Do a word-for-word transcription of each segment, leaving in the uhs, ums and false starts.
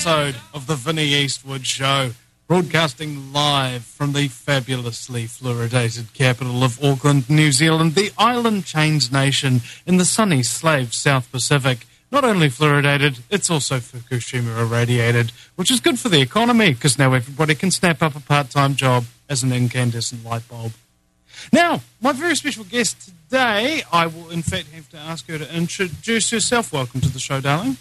episode of the Vinnie Eastwood Show, broadcasting live from the fabulously fluoridated capital of Auckland, New Zealand, the island chains nation in the sunny slave South Pacific. Not only fluoridated, it's also Fukushima irradiated, which is good for the economy because now everybody can snap up a part-time job as an incandescent light bulb. Now, my very special guest today, I will in fact have to ask her to introduce herself. Welcome to the show, darling.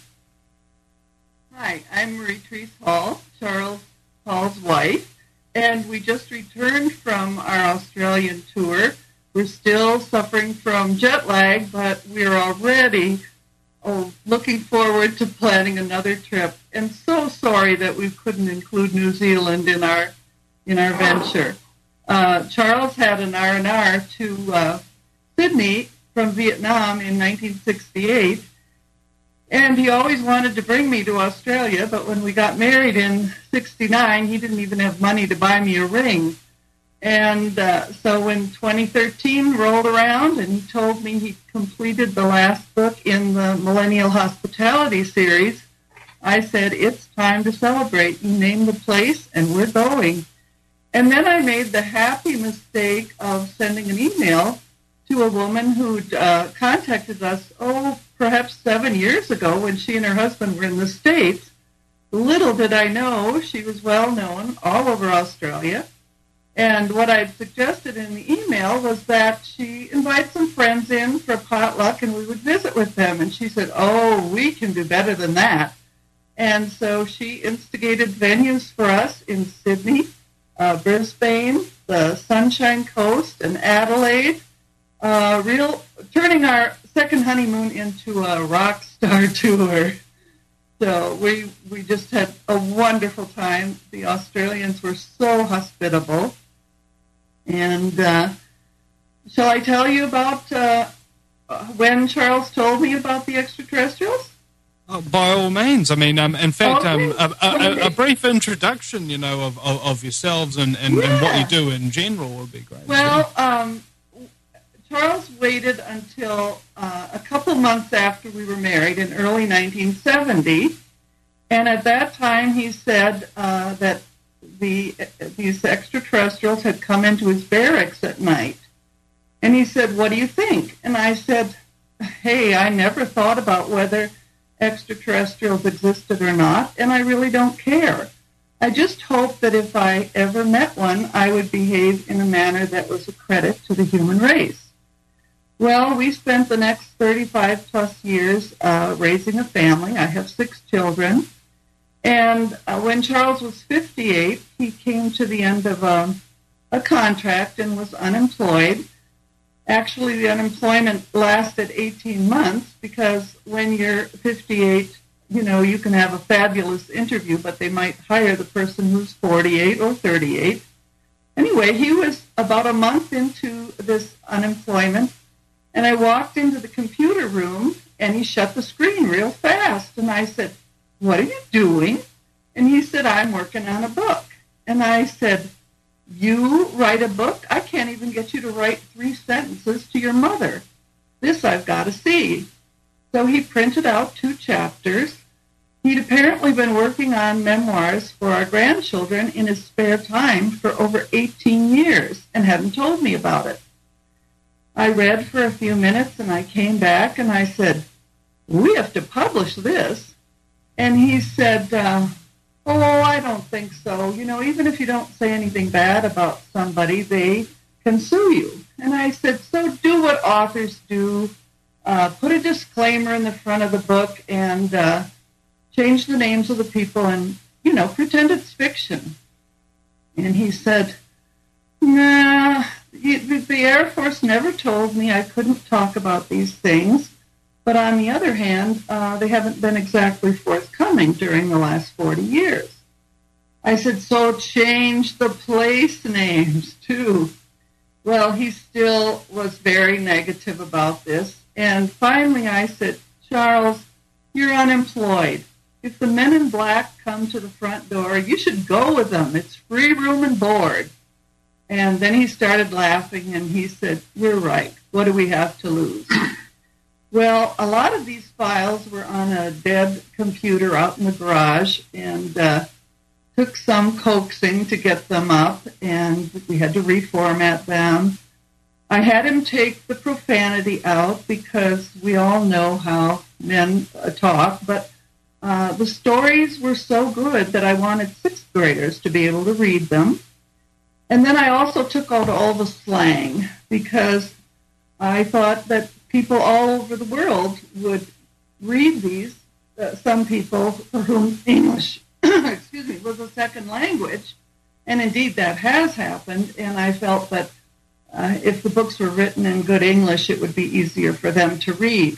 Hi, I'm Marie-Therese Hall, Charles Hall's wife, and we just returned from our Australian tour. We're still suffering from jet lag, but we're already oh, looking forward to planning another trip. And so sorry that we couldn't include New Zealand in our in our venture. Uh, Charles had an R and R to uh, Sydney from Vietnam in nineteen sixty-eight, and he always wanted to bring me to Australia, but when we got married in sixty-nine, he didn't even have money to buy me a ring. And uh, so when twenty thirteen rolled around and he told me he completed the last book in the Millennial Hospitality series, I said, it's time to celebrate. You name the place, and we're going. And then I made the happy mistake of sending an email to a woman who'd uh, contacted us, oh, perhaps seven years ago when she and her husband were in the States. Little did I know she was well known all over Australia. And what I'd suggested in the email was that she invite some friends in for potluck and we would visit with them. And she said, oh, we can do better than that. And so she instigated venues for us in Sydney, Uh, Brisbane, the Sunshine Coast, and Adelaide, uh, real turning our second honeymoon into a rock star tour. So we we just had a wonderful time. The Australians were so hospitable. And uh, shall I tell you about uh, when Charles told me about the extraterrestrials? Oh, by all means. I mean, um, in fact, okay. um, a, a, a brief introduction, you know, of, of, of yourselves and, and, yeah. and what you do in general would be great. Well, um, Charles waited until uh, a couple months after we were married in early nineteen seventy, and at that time he said uh, that the these extraterrestrials had come into his barracks at night. And he said, what do you think? And I said, hey, I never thought about whether extraterrestrials existed or not, and I really don't care. I just hope that if I ever met one, I would behave in a manner that was a credit to the human race. Well, we spent the next thirty-five plus years uh, raising a family. I have six children. And uh, when Charles was fifty-eight, he came to the end of a, a contract and was unemployed. Actually, the unemployment lasted eighteen months because when you're fifty-eight, you know, you can have a fabulous interview, but they might hire the person who's forty-eight or thirty-eight. Anyway, he was about a month into this unemployment, and I walked into the computer room, and he shut the screen real fast. And I said, what are you doing? And he said, I'm working on a book. And I said, you write a book? I can't even get you to write three sentences to your mother. This I've got to see. So he printed out two chapters. He'd apparently been working on memoirs for our grandchildren in his spare time for over eighteen years and hadn't told me about it. I read for a few minutes and I came back and I said, we have to publish this. And he said, uh, oh, I don't think so. You know, even if you don't say anything bad about somebody, they can sue you. And I said, so do what authors do. Uh, put a disclaimer in the front of the book and uh, change the names of the people and, you know, pretend it's fiction. And he said, nah, the, the Air Force never told me I couldn't talk about these things. But on the other hand, uh, they haven't been exactly forthcoming during the last forty years. I said, so change the place names, too. Well, he still was very negative about this. And finally I said, Charles, you're unemployed. If the men in black come to the front door, you should go with them. It's free room and board. And then he started laughing, and he said, you're right. What do we have to lose? Well, a lot of these files were on a dead computer out in the garage, and uh, took some coaxing to get them up, and we had to reformat them. I had him take the profanity out because we all know how men uh, talk, but uh, the stories were so good that I wanted sixth graders to be able to read them. And then I also took out all the slang because I thought that people all over the world would read these, uh, some people for whom English excuse me, was a second language. And indeed that has happened, and I felt that uh, if the books were written in good English, it would be easier for them to read.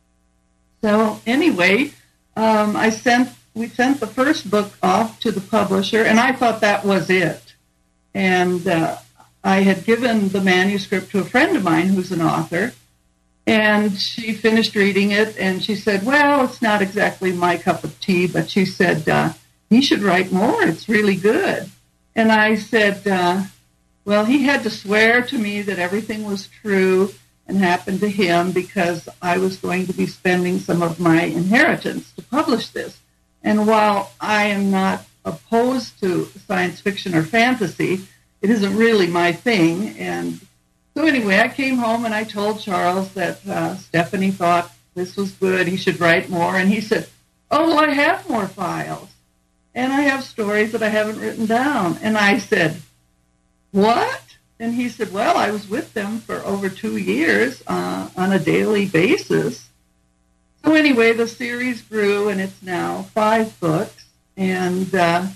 So anyway, um, I sent we sent the first book off to the publisher, and I thought that was it. And uh, I had given the manuscript to a friend of mine who's an author, and she finished reading it, and she said, well, it's not exactly my cup of tea, but she said, uh, he should write more. It's really good. And I said, uh, well, he had to swear to me that everything was true and happened to him because I was going to be spending some of my inheritance to publish this. And while I am not opposed to science fiction or fantasy, it isn't really my thing. And so anyway, I came home and I told Charles that uh, Stephanie thought this was good, he should write more. And he said, oh, well, I have more files. And I have stories that I haven't written down. And I said, what? And he said, well, I was with them for over two years uh, on a daily basis. So anyway, the series grew, and it's now five books. And uh,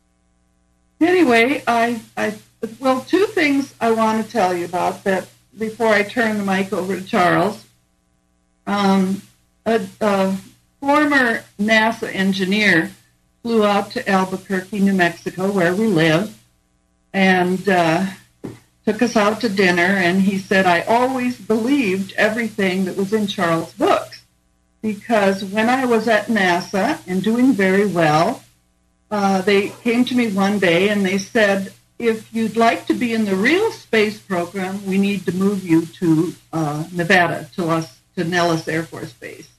anyway, I, I, well, two things I want to tell you about that before I turn the mic over to Charles. Um, a, a former NASA engineer flew out to Albuquerque, New Mexico, where we live, and uh, took us out to dinner, and he said, I always believed everything that was in Charles' books, because when I was at NASA and doing very well, uh, they came to me one day and they said, if you'd like to be in the real space program, we need to move you to uh, Nevada, to, Los, to Nellis Air Force Base.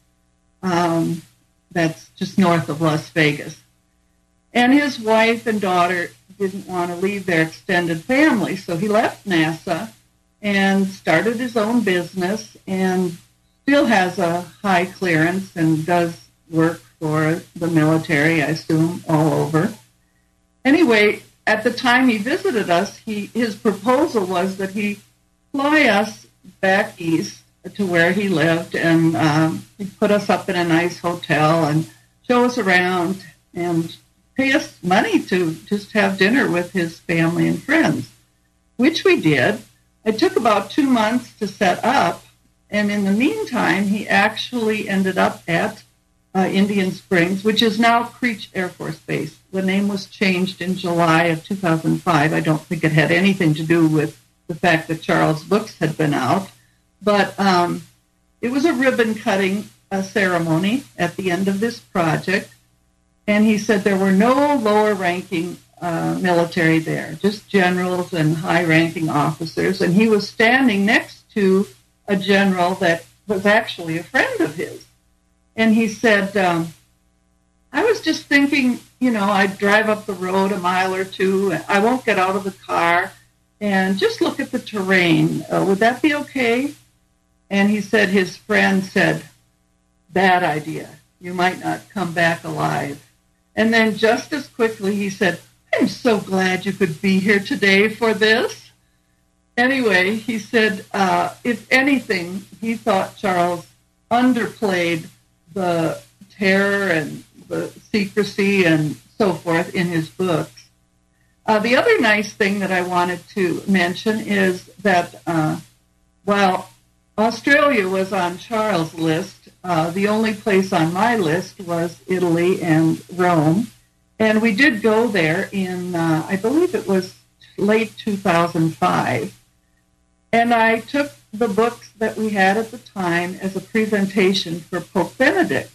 Um, that's just north of Las Vegas. And his wife and daughter didn't want to leave their extended family, so he left NASA and started his own business and still has a high clearance and does work for the military, I assume, all over. Anyway, at the time he visited us, he his proposal was that he fly us back east to where he lived, and um, he'd put us up in a nice hotel and show us around and pay us money to just have dinner with his family and friends, which we did. It took about two months to set up, and in the meantime, he actually ended up at uh, Indian Springs, which is now Creech Air Force Base. The name was changed in July of two thousand five. I don't think it had anything to do with the fact that Charles' books had been out, but um, it was a ribbon-cutting uh, ceremony at the end of this project. And he said there were no lower-ranking uh, military there, just generals and high-ranking officers. And he was standing next to a general that was actually a friend of his. And he said, um, I was just thinking, you know, I'd drive up the road a mile or two. I won't get out of the car and just look at the terrain. Uh, would that be okay? And he said his friend said, bad idea. You might not come back alive. And then just as quickly he said, I'm so glad you could be here today for this. Anyway, he said, uh, if anything, he thought Charles underplayed the terror and the secrecy and so forth in his books. Uh, the other nice thing that I wanted to mention is that uh, while Australia was on Charles' list, Uh, the only place on my list was Italy and Rome. And we did go there in, uh, I believe it was late two thousand five. And I took the books that we had at the time as a presentation for Pope Benedict.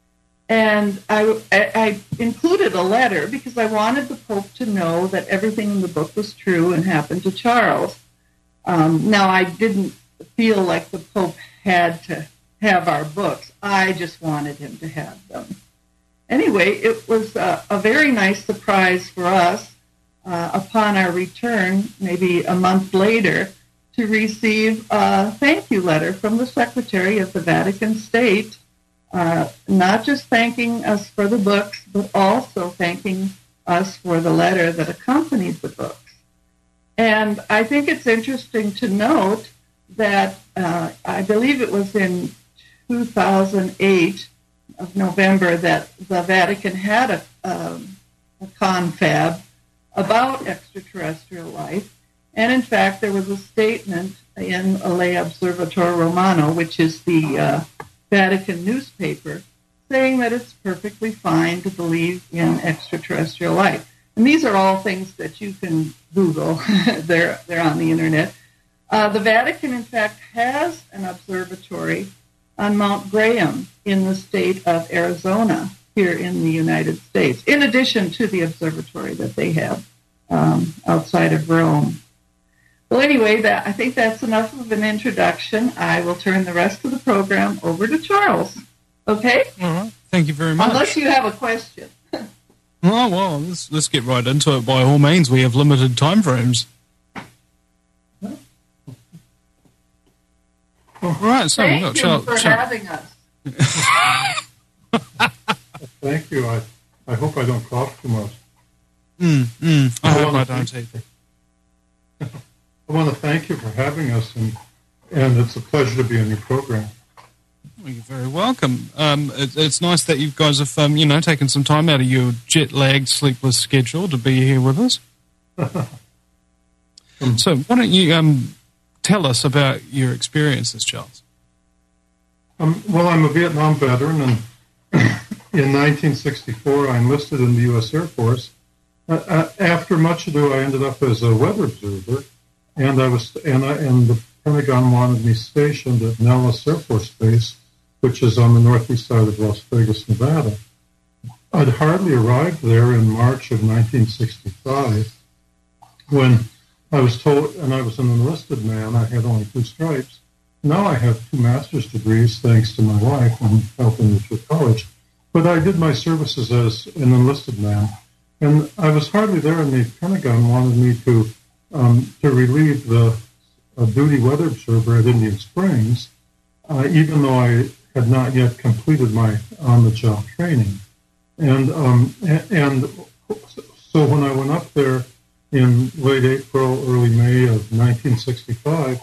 And I, I included a letter because I wanted the Pope to know that everything in the book was true and happened to Charles. Um, now, I didn't feel like the Pope had to have our books. I just wanted him to have them. Anyway, it was a, a very nice surprise for us uh, upon our return, maybe a month later, to receive a thank you letter from the Secretary of the Vatican State, uh, not just thanking us for the books, but also thanking us for the letter that accompanied the books. And I think it's interesting to note that uh, I believe it was in two thousand eight of November that the Vatican had a, um, a confab about extraterrestrial life. And in fact, there was a statement in Le Observatore Romano, which is the uh, Vatican newspaper, saying that it's perfectly fine to believe in extraterrestrial life. And these are all things that you can Google. they're, they're on the internet. Uh, the Vatican, in fact, has an observatory on Mount Graham in the state of Arizona here in the United States, in addition to the observatory that they have um, outside of Rome. Well, anyway, that I think that's enough of an introduction. I will turn the rest of the program over to Charles. Okay? All right. Thank you very much. Unless you have a question. Oh, well, let's, let's get right into it by all means. We have limited time frames. All right, so Thank we've got you Charles. for Charles. having us. Thank you. I, I hope I don't cough too much. Mm, mm, I hope I don't either. I want to thank you for having us, and, and it's a pleasure to be on your program. Well, you're very welcome. Um, it, it's nice that you guys have, um, you know, taken some time out of your jet-lagged, sleepless schedule to be here with us. um, so why don't you um, tell us about your experiences, Charles? Um, well, I'm a Vietnam veteran, and in nineteen sixty-four, I enlisted in the U S Air Force. Uh, uh, after much ado, I ended up as a weather observer, and I was, and, I, and the Pentagon wanted me stationed at Nellis Air Force Base, which is on the northeast side of Las Vegas, Nevada. I'd hardly arrived there in March of nineteen sixty-five when I was told, and I was an enlisted man, I had only two stripes. Now I have two master's degrees, thanks to my wife, and helping me through college. But I did my services as an enlisted man, and I was hardly there, and the Pentagon wanted me to um, to relieve the uh, duty weather observer at Indian Springs, uh, even though I had not yet completed my on-the-job training. And um, and so when I went up there in late April, early May of nineteen sixty-five,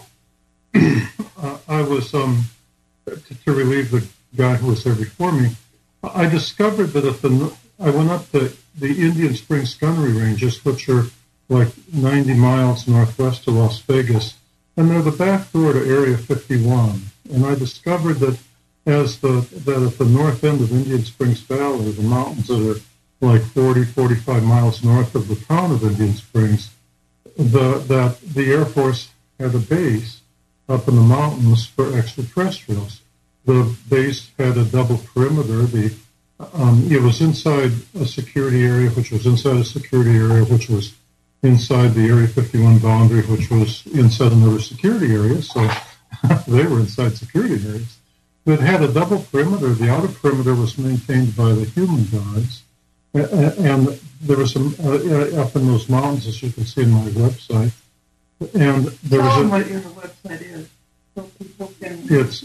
uh, I was um, to, to relieve the guy who was there before me. I discovered that if the I went up the the Indian Springs Gunnery Ranges, which are like ninety miles northwest of Las Vegas, and they're the back door to Area fifty-one. And I discovered that as the that at the north end of Indian Springs Valley, the mountains that are like forty, forty-five miles north of the town of Indian Springs, the that the Air Force had a base up in the mountains for extraterrestrials. The base had a double perimeter. The um, it was inside a security area, which was inside a security area, which was inside the Area fifty-one boundary, which was inside another security area. So they were inside security areas. It had a double perimeter. The outer perimeter was maintained by the human guards, and there was some uh, up in those mountains, as you can see in my website. And there Tell was them a, what your website is, so people can. it's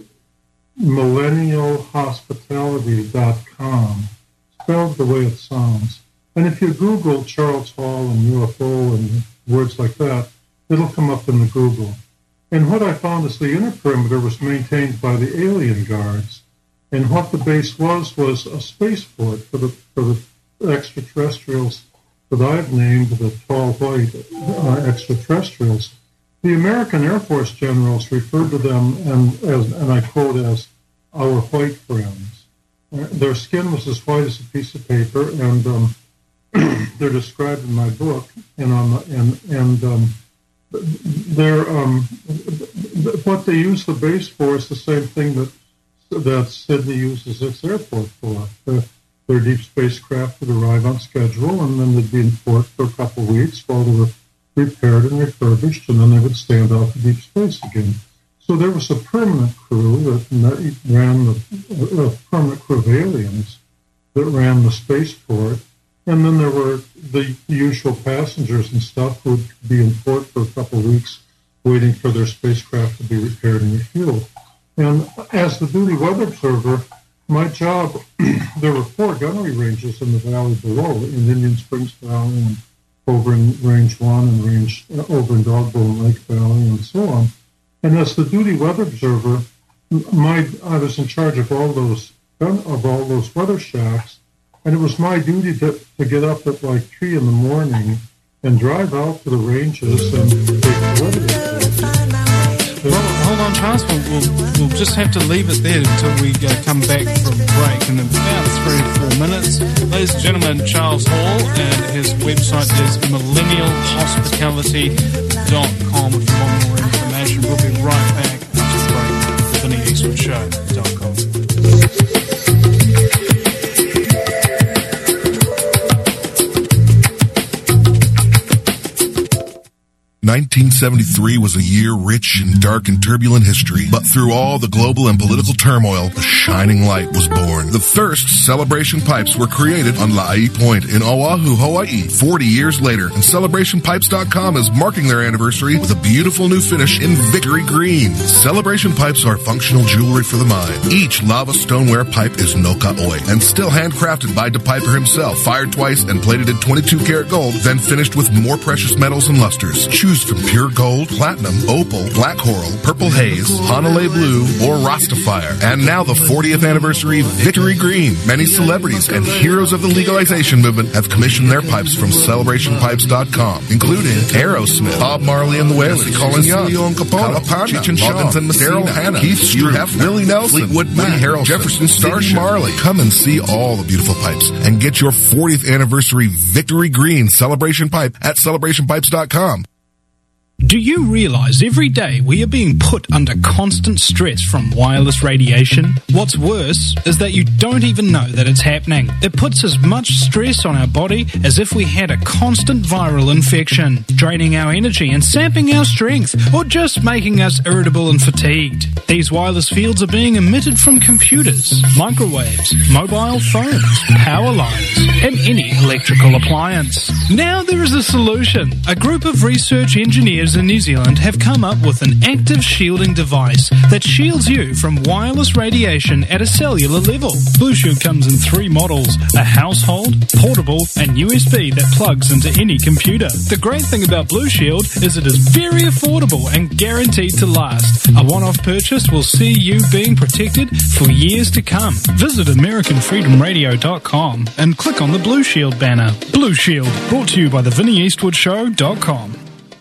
millennial hospitality dot com, spelled the way it sounds. And if you Google Charles Hall and U F O and words like that, it'll come up in the Google. And what I found is the inner perimeter was maintained by the alien guards. And what the base was, was a spaceport for the, for the extraterrestrials that I've named the tall white uh, extraterrestrials. The American Air Force generals referred to them, and, as, and I quote, as our white friends. Uh, their skin was as white as a piece of paper, and um, they're described in my book. And on the, and and um, they're um, what they use the base for is the same thing that that Sydney uses its airport for. The, their deep spacecraft would arrive on schedule, and then they'd be in port for a couple of weeks while they were repaired and refurbished, and then they would stand out to deep space again. So there was a permanent crew that ran the a permanent crew of aliens that ran the spaceport, and then there were the usual passengers and stuff who would be in port for a couple of weeks waiting for their spacecraft to be repaired and refueled. And as the duty weather observer, my job, there were four gunnery ranges in the valley below, in Indian Springs Valley and over in Range one and range uh, over in Dogbone Lake Valley and so on. And as the duty weather observer, my I was in charge of all those of all those weather shacks, and it was my duty to, to get up at like three in the morning and drive out to the ranges and take the weather reports. Well, hold on, Charles. We'll, we'll, we'll just have to leave it there until we uh, come back from break in about three or four minutes. Ladies and gentlemen, Charles Hall, and his website is millennial hospitality dot com if you want more information. We'll be right back after the break. The Vinnie Eastwood Show dot com. nineteen seventy-three was a year rich in dark and turbulent history, but through all the global and political turmoil, a shining light was born. The Thirst Celebration Pipes were created on La'i Point in Oahu, Hawaii, forty years later, and Celebration Pipes dot com is marking their anniversary with a beautiful new finish in Victory Green. Celebration Pipes are functional jewelry for the mind. Each lava stoneware pipe is Noka Oi and still handcrafted by DePiper himself, fired twice and plated in twenty-two karat gold, then finished with more precious metals and lusters. Choose from pure gold, platinum, opal, black coral, purple haze, Hanalei blue, or Rastafire. And now the fortieth anniversary Victory Green. Many celebrities and heroes of the legalization movement have commissioned their pipes from Celebration Pipes dot com, including Aerosmith, Bob Marley and the Wailers, Colin Young, Kalapana, Cheech and Chong, Daryl Hannah, Keith Stroup, Willie Nelson, Fleetwood Mac, Harrelson, Jefferson Starship, Marley. Come and see all the beautiful pipes and get your fortieth anniversary Victory Green Celebration Pipe at Celebration Pipes dot com. Do you realize every day we are being put under constant stress from wireless radiation? What's worse is that you don't even know that it's happening. It puts as much stress on our body as if we had a constant viral infection, draining our energy and sapping our strength, or just making us irritable and fatigued. These wireless fields are being emitted from computers, microwaves, mobile phones, power lines, and any electrical appliance. Now there is a solution. A group of research engineers in New Zealand have come up with an active shielding device that shields you from wireless radiation at a cellular level. Blue Shield comes in three models: a household, portable, and U S B that plugs into any computer. The great thing about Blue Shield is it is very affordable and guaranteed to last. A one-off purchase will see you being protected for years to come. Visit American Freedom Radio dot com and click on the Blue Shield banner. Blue Shield, brought to you by the Vinnie Eastwood Show dot com.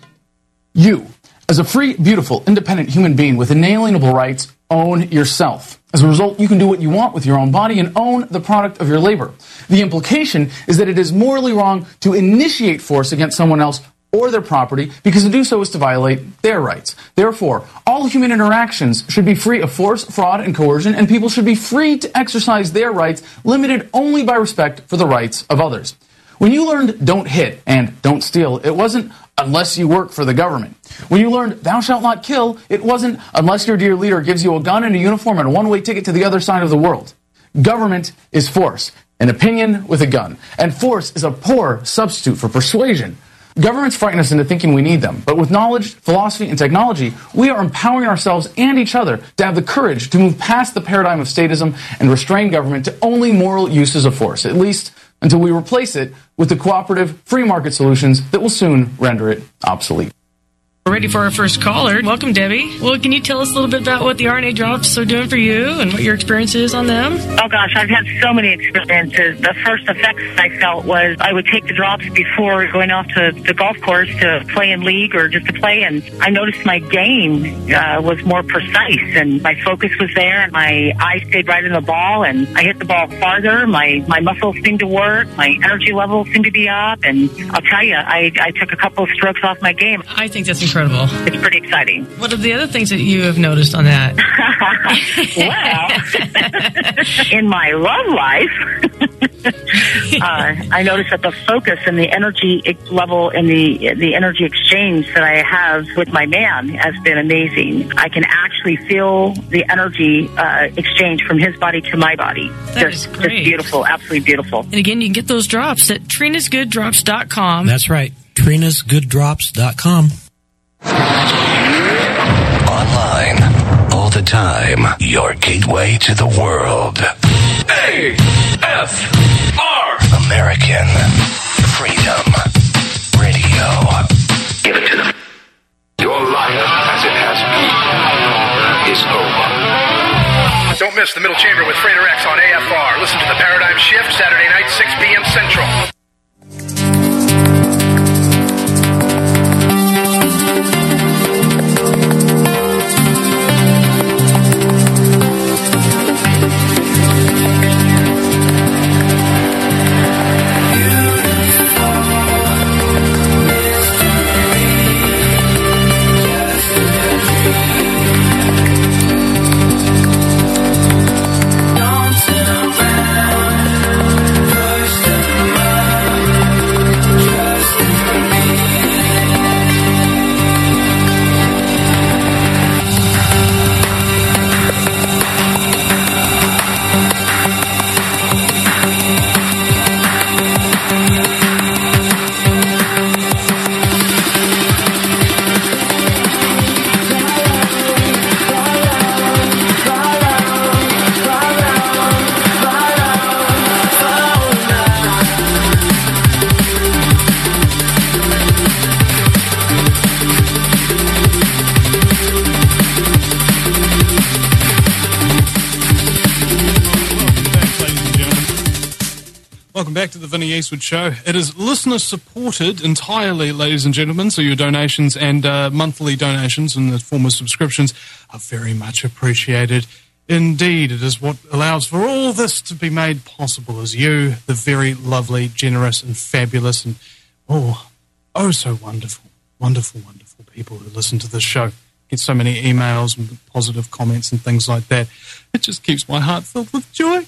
You, as a free, beautiful, independent human being with inalienable rights, own yourself. As a result, you can do what you want with your own body and own the product of your labor. The implication is that it is morally wrong to initiate force against someone else or their property, because to do so is to violate their rights. Therefore, all human interactions should be free of force, fraud, and coercion, and people should be free to exercise their rights, limited only by respect for the rights of others. When you learned don't hit and don't steal, it wasn't unless you work for the government. When you learned thou shalt not kill, it wasn't unless your dear leader gives you a gun and a uniform and a one-way ticket to the other side of the world. Government is force, an opinion with a gun. And force is a poor substitute for persuasion. Governments frighten us into thinking we need them, but with knowledge, philosophy, and technology, we are empowering ourselves and each other to have the courage to move past the paradigm of statism and restrain government to only moral uses of force, at least until we replace it with the cooperative, free market solutions that will soon render it obsolete. We're ready for our first caller. Welcome, Debbie. Well, can you tell us a little bit about what the R N A drops are doing for you and what your experience is on them? Oh, gosh, I've had so many experiences. The first effects I felt was I would take the drops before going off to the golf course to play in league or just to play, and I noticed my game uh, was more precise, and my focus was there, and my eye stayed right in the ball, and I hit the ball farther. My, my muscles seemed to work. My energy levels seemed to be up, and I'll tell you, I, I took a couple of strokes off my game. I think that's incredible. incredible. It's pretty exciting. What are the other things that you have noticed on that? Well, in my love life, uh, I noticed that the focus and the energy level and the the energy exchange that I have with my man has been amazing. I can actually feel the energy uh, exchange from his body to my body. That just, is great. Just beautiful, absolutely beautiful. And again, you can get those drops at Trina's Good Drops dot com. That's right, Trina's Good Drops dot com. Online, all the time, your gateway to the world. A F R American Freedom Radio. Give it to them. Your life, as it has been, is over. Don't miss the Middle Chamber with Freighter X on A F R. Listen to the Paradigm Shift Saturday night, six p.m. Central. Welcome back to the Vinnie Eastwood Show. It is listener-supported entirely, ladies and gentlemen, so your donations and uh, monthly donations in the form of subscriptions are very much appreciated. Indeed, it is what allows for all this to be made possible, as you, the very lovely, generous, and fabulous, and oh, oh so wonderful, wonderful, wonderful people who listen to this show. Get so many emails and positive comments and things like that. It just keeps my heart filled with joy.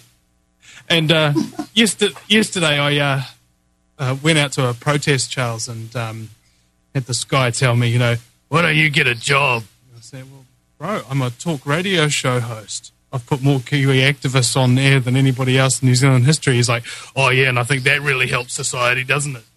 And uh, yesterday, yesterday I uh, uh, went out to a protest, Charles, and um, had this guy tell me, you know, why don't you get a job? And I said, well, bro, I'm a talk radio show host. I've put more Kiwi activists on air than anybody else in New Zealand history. He's like, oh, yeah, and I think that really helps society, doesn't it?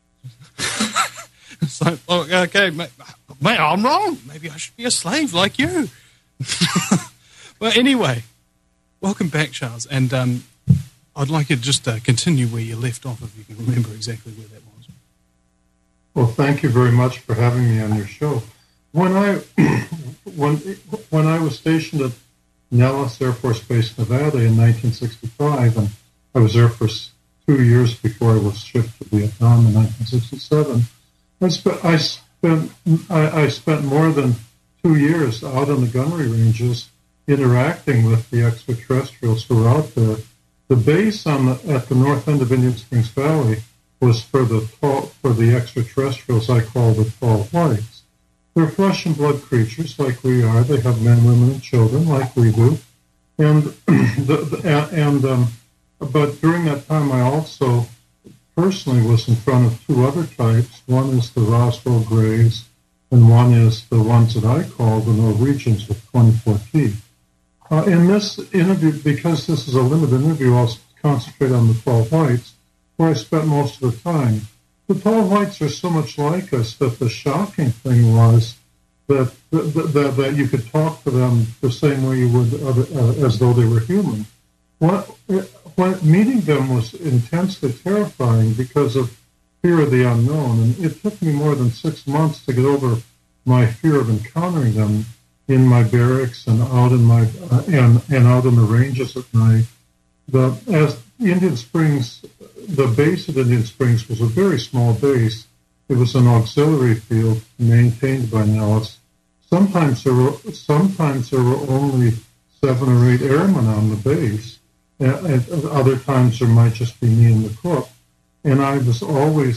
It's like, oh, okay, mate, mate, I'm wrong. Maybe I should be a slave like you. Well, anyway, welcome back, Charles, and um, I'd like you to just uh, continue where you left off, if you can remember exactly where that was. Well, thank you very much for having me on your show. When I when when I was stationed at Nellis Air Force Base, Nevada in nineteen sixty-five, and I was there for two years before I was shipped to Vietnam in nineteen sixty-seven, I spent I spent I, I spent more than two years out on the gunnery ranges interacting with the extraterrestrials who were out there. The base on the, at the north end of Indian Springs Valley was for the tall, for the extraterrestrials I call the tall whites. They're flesh and blood creatures like we are. They have men, women, and children like we do. And the, the, and um, but during that time, I also personally was in front of two other types. One is the Roswell Greys, and one is the ones that I call the Norwegians with twenty-four teeth. Uh, in this interview, because this is a limited interview, I'll concentrate on the tall whites, where I spent most of the time. The tall whites are so much like us that the shocking thing was that that, that, that you could talk to them the same way you would other, uh, as though they were human. What, what, meeting them was intensely terrifying because of fear of the unknown, and it took me more than six months to get over my fear of encountering them in my barracks and out in my uh, and and out in the ranges at night. The as Indian Springs, the base of Indian Springs was a very small base. It was an auxiliary field maintained by Nellis. Sometimes there were sometimes there were only seven or eight airmen on the base. And, and other times there might just be me and the cook. And I was always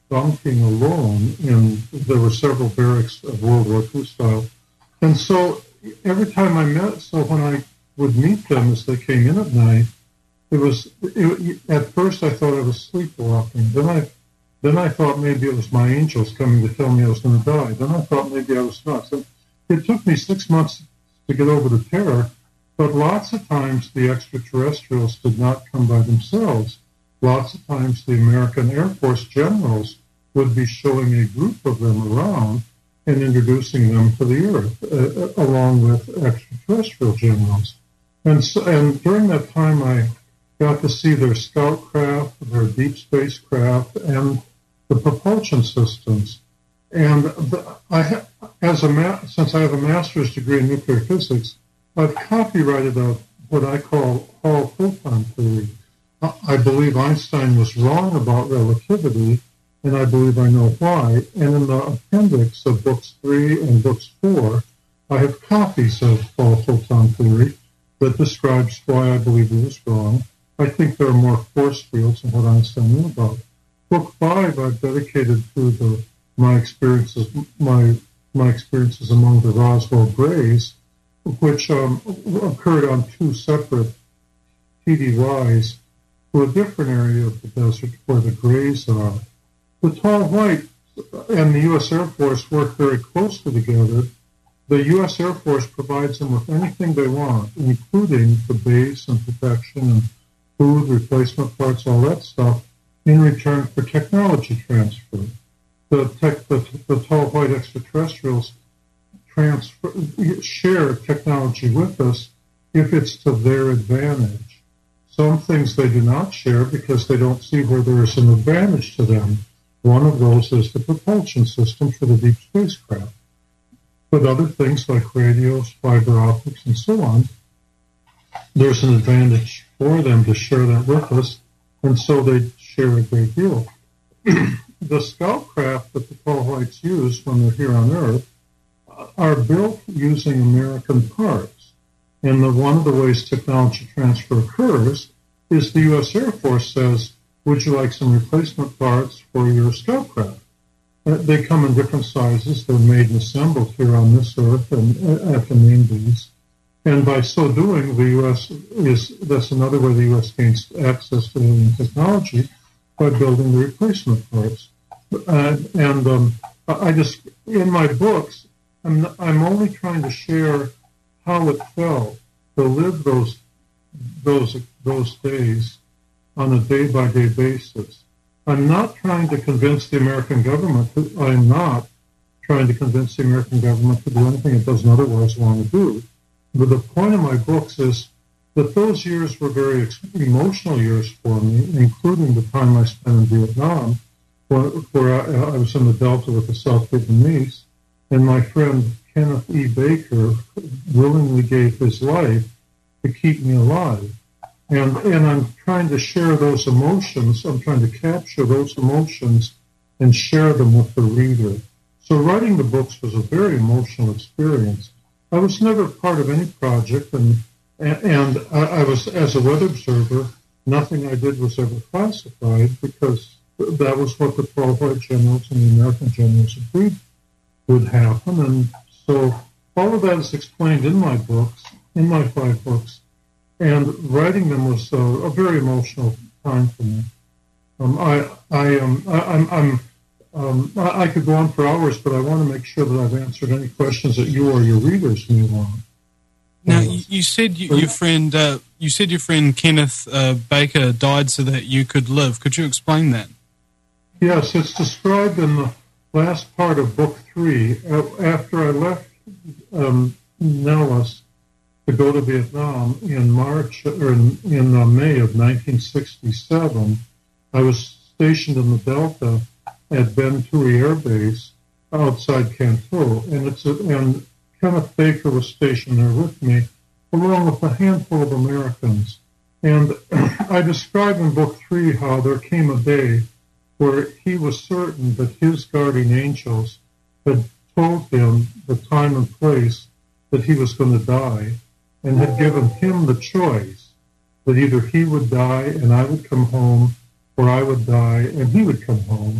bunking alone, and there were several barracks of World War Two style. And so every time I met, so when I would meet them as they came in at night, it was, it, at first I thought I was sleepwalking. Then I, then I thought maybe it was my angels coming to tell me I was going to die. Then I thought maybe I was nuts. And it took me six months to get over the terror, but lots of times the extraterrestrials did not come by themselves. Lots of times the American Air Force generals would be showing a group of them around and introducing them to the Earth, uh, along with extraterrestrial generals. And, so, and during that time, I got to see their scout craft, their deep space craft, and the propulsion systems. And the, I ha- as a ma- since I have a master's degree in nuclear physics, I've copyrighted a, what I call Hall photon theory. I believe Einstein was wrong about relativity, and I believe I know why. And in the appendix of books three and books four, I have copies of Hall photon theory that describes why I believe he was wrong. I think there are more force fields than what Einstein knew about. Book five I've dedicated to the my experiences my my experiences among the Roswell Greys, which um, occurred on two separate T D Ys to a different area of the desert where the Greys are. The Tall White and the U S Air Force work very closely together. The U S Air Force provides them with anything they want, including the base and protection and food, replacement parts, all that stuff, in return for technology transfer. The, tech, the, the Tall White extraterrestrials transfer, share technology with us if it's to their advantage. Some things they do not share because they don't see where there is an advantage to them. One of those is the propulsion system for the deep spacecraft. But other things like radios, fiber optics, and so on, there's an advantage for them to share that with us, and so they share a great deal. The scout craft that the Tall Whites use when they're here on Earth are built using American parts. And the, one of the ways technology transfer occurs is the U S Air Force says, would you like some replacement parts for your scout craft? Uh, they come in different sizes. They're made and assembled here on this Earth and uh, at the main base. And by so doing, the U S is, that's another way the U S gains access to alien technology, by building the replacement parts. Uh, and um, I just, in my books, I'm, I'm only trying to share how it felt to live those those those days on a day-by-day basis. I'm not trying to convince the American government, to, I'm not trying to convince the American government to do anything it doesn't otherwise want to do. But the point of my books is that those years were very ex- emotional years for me, including the time I spent in Vietnam, where, where I, I was in the Delta with the South Vietnamese, and my friend Kenneth E. Baker willingly gave his life to keep me alive. And, and I'm trying to share those emotions, I'm trying to capture those emotions and share them with the reader. So writing the books was a very emotional experience. I was never part of any project, and And I was, as a weather observer, nothing I did was ever classified because that was what the Tall White generals and the American generals agreed would happen. And so all of that is explained in my books, in my five books. And writing them was a, a very emotional time for me. Um, I, I, um, I, I'm, I'm, um, I, I could go on for hours, but I want to make sure that I've answered any questions that you or your readers may want. Now, you said you, your friend, uh, you said your friend Kenneth uh, Baker died so that you could live. Could you explain that? Yes, it's described in the last part of Book Three. After I left um, Nellis to go to Vietnam in March or in, in uh, May of nineteen sixty-seven, I was stationed in the Delta at Ben Tui Air Base outside Cantu, and it's a, and Kenneth Baker was stationed there with me, along with a handful of Americans. And I describe in Book Three how there came a day where he was certain that his guardian angels had told him the time and place that he was going to die, and had given him the choice that either he would die and I would come home, or I would die and he would come home.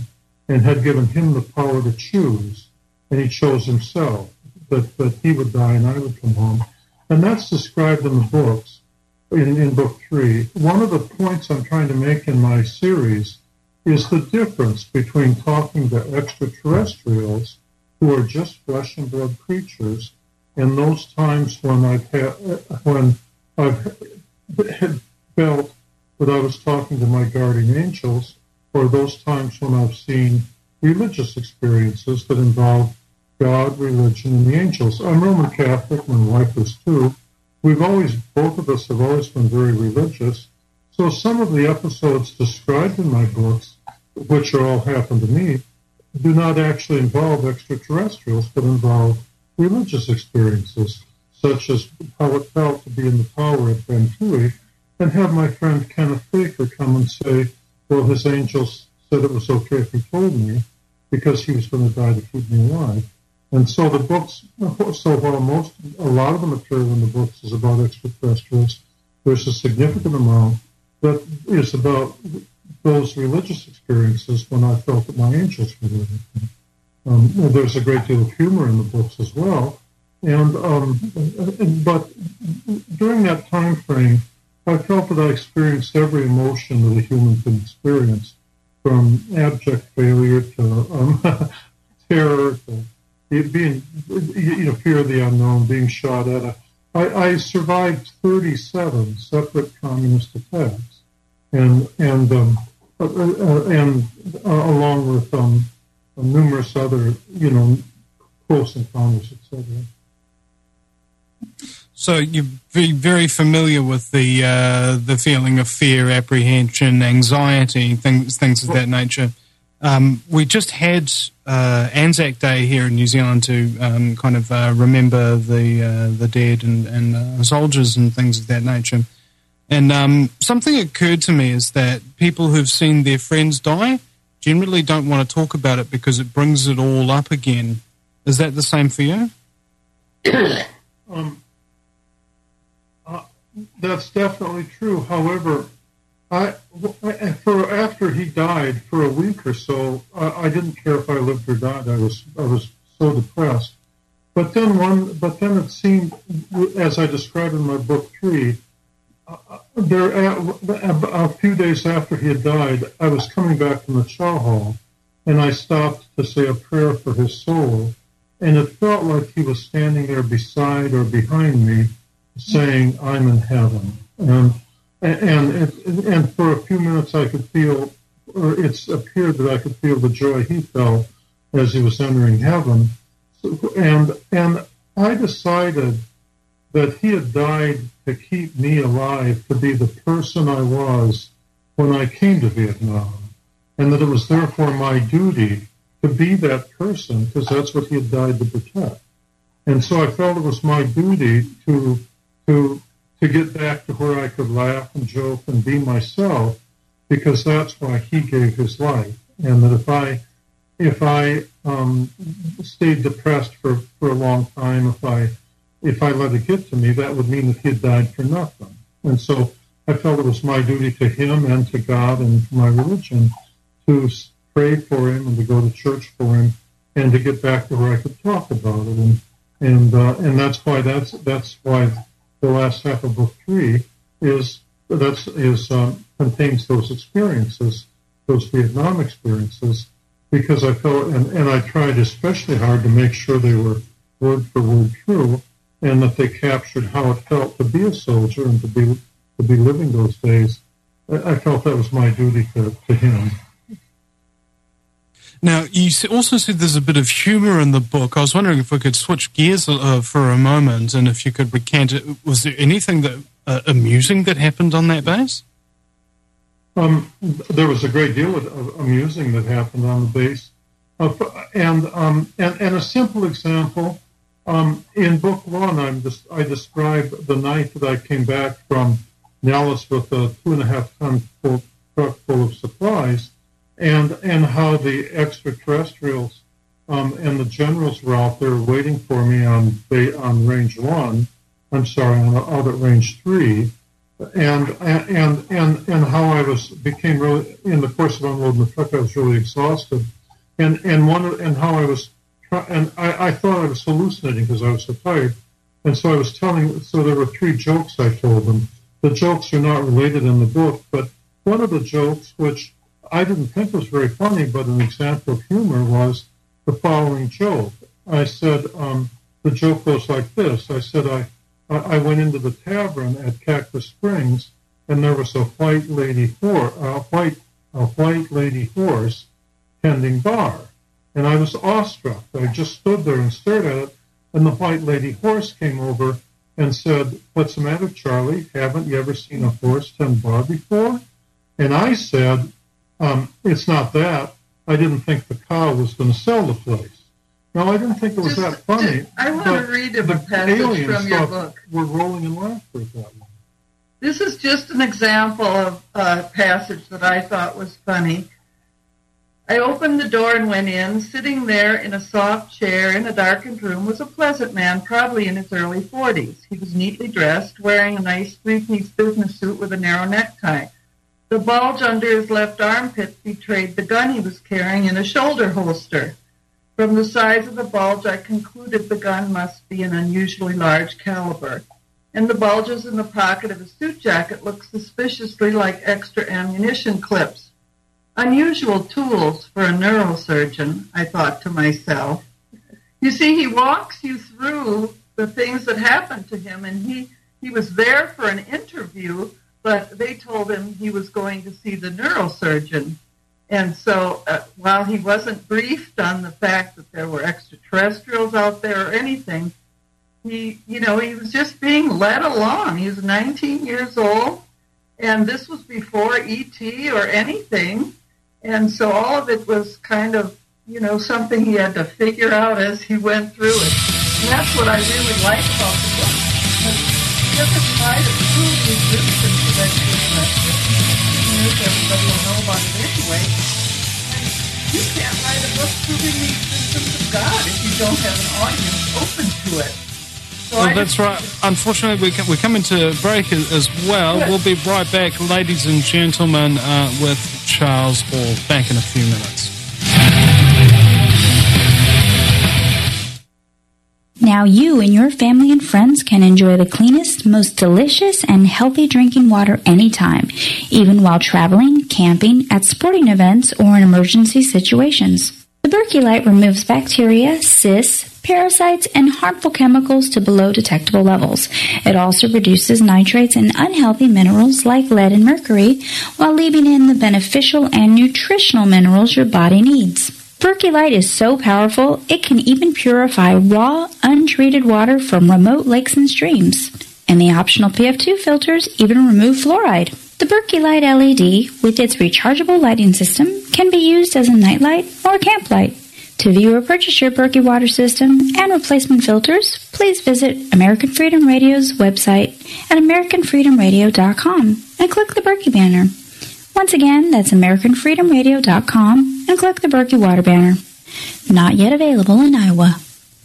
and had given him the power to choose, and he chose himself, that, that he would die and I would come home. And that's described in the books, in, in book three. One of the points I'm trying to make in my series is the difference between talking to extraterrestrials who are just flesh and blood creatures and those times when I've had, when I've had felt that I was talking to my guardian angels, or those times when I've seen religious experiences that involve God, religion, and the angels. I'm Roman Catholic, my wife is too. We've always, both of us have always been very religious. So some of the episodes described in my books, which are all happened to me, do not actually involve extraterrestrials, but involve religious experiences, such as how it felt to be in the tower at Ben Tui, and have my friend Kenneth Baker come and say, well, his angels said it was okay if he told me, because he was going to die to keep me alive. And so the books, so while most, a lot of the material in the books is about extraterrestrials, there's a significant amount that is about those religious experiences when I felt that my angels were with me. Um, well, there's a great deal of humor in the books as well. And um, but during that time frame, I felt that I experienced every emotion that a human can experience, from abject failure to um, terror to being, you know, fear of the unknown, being shot at. I, I survived thirty-seven separate communist attacks, and and um, uh, uh, and uh, along with um, numerous other, you know, close encounters, et cetera. So you're very, very familiar with the uh, the feeling of fear, apprehension, anxiety, things things of that nature. Um, we just had uh, Anzac Day here in New Zealand to um, kind of uh, remember the uh, the dead and, and uh, soldiers and things of that nature. And um, something occurred to me is that people who've seen their friends die generally don't want to talk about it because it brings it all up again. Is that the same for you? um. Uh, that's definitely true. However, I, for after he died for a week or so, I, I didn't care if I lived or died. I was I was so depressed. But then one, but then it seemed, as I described in my book three, uh, there a, a few days after he had died, I was coming back from the chow hall, and I stopped to say a prayer for his soul, and it felt like he was standing there beside or behind me, saying, "I'm in heaven." And and it, and for a few minutes I could feel, or it appeared that I could feel the joy he felt as he was entering heaven. So, and and I decided that he had died to keep me alive, to be the person I was when I came to Vietnam, and that it was therefore my duty to be that person, because that's what he had died to protect. And so I felt it was my duty to to to get back to where I could laugh and joke and be myself, because that's why he gave his life. And that if I if I um, stayed depressed for, for a long time, if I if I let it get to me, that would mean that he had died for nothing. And so I felt it was my duty to him and to God and to my religion to pray for him and to go to church for him and to get back to where I could talk about it. And and uh, and that's why that's that's why. The last half of book three is that's is um, contains those experiences, those Vietnam experiences, because I felt and, and I tried especially hard to make sure they were word for word true, and that they captured how it felt to be a soldier and to be to be living those days. I felt that was my duty to, to him. Now, you also said there's a bit of humor in the book. I was wondering if we could switch gears uh, for a moment, and if you could recant it. Was there anything that uh, amusing that happened on that base? Um, there was a great deal of, of amusing that happened on the base. Uh, and, um, and and a simple example, um, in book one, I'm just, I described the night that I came back from Nellis with a two and a half ton full, truck full of supplies, and and how the extraterrestrials um, and the generals were out there waiting for me on on range one. I'm sorry, on out at range three, and and and and how I was became really in the course of unloading the truck. I was really exhausted, and and one of, and how I was, try, and I, I thought I was hallucinating because I was so tired, and so I was telling. So there were three jokes I told them. The jokes are not related in the book, but one of the jokes, which I didn't think was very funny, but an example of humor, was the following joke. I said, um, the joke goes like this. I said, I, I went into the tavern at Cactus Springs, and there was a white lady horse, a white, a white lady horse tending bar. And I was awestruck. I just stood there and stared at it, and the white lady horse came over and said, "What's the matter, Charlie? Haven't you ever seen a horse tend bar before?" And I said, um, it's not that. I didn't think the cow was going to sell the place. No, I didn't think it was just, that funny. Just, I want to read a passage from your book. We're rolling in laughter at that one. This is just an example of a passage that I thought was funny. I opened the door and went in. Sitting there in a soft chair in a darkened room was a pleasant man, probably in his early forties. He was neatly dressed, wearing a nice three-piece business suit with a narrow necktie. The bulge under his left armpit betrayed the gun he was carrying in a shoulder holster. From the size of the bulge, I concluded the gun must be an unusually large caliber, and the bulges in the pocket of his suit jacket looked suspiciously like extra ammunition clips. Unusual tools for a neurosurgeon, I thought to myself. You see, he walks you through the things that happened to him, and he, he was there for an interview, but they told him he was going to see the neurosurgeon. And so uh, while he wasn't briefed on the fact that there were extraterrestrials out there or anything, he, you know, he was just being led along. He was nineteen years old, and this was before E T or anything. And so all of it was kind of, you know, something he had to figure out as he went through it. And that's what I really like about the book. He doesn't try to prove the existence of extraterrestrials. Everybody will know about it anyway. And you can't write a book proving the existence of God if you don't have an audience open to it. So well, that's right. Unfortunately, we can, we come into break as well. Good. We'll be right back, ladies and gentlemen, uh, with Charles Hall. Back in a few minutes. Now you and your family and friends can enjoy the cleanest, most delicious, and healthy drinking water anytime, even while traveling, camping, at sporting events, or in emergency situations. The Berkey Light removes bacteria, cysts, parasites, and harmful chemicals to below detectable levels. It also reduces nitrates and unhealthy minerals like lead and mercury, while leaving in the beneficial and nutritional minerals your body needs. Berkey Light is so powerful, it can even purify raw, untreated water from remote lakes and streams. And the optional P F two filters even remove fluoride. The Berkey Light L E D, with its rechargeable lighting system, can be used as a nightlight or camp light. To view or purchase your Berkey water system and replacement filters, please visit American Freedom Radio's website at american freedom radio dot com and click the Berkey banner. Once again, that's american freedom radio dot com and click the Berkey water banner. Not yet available in Iowa.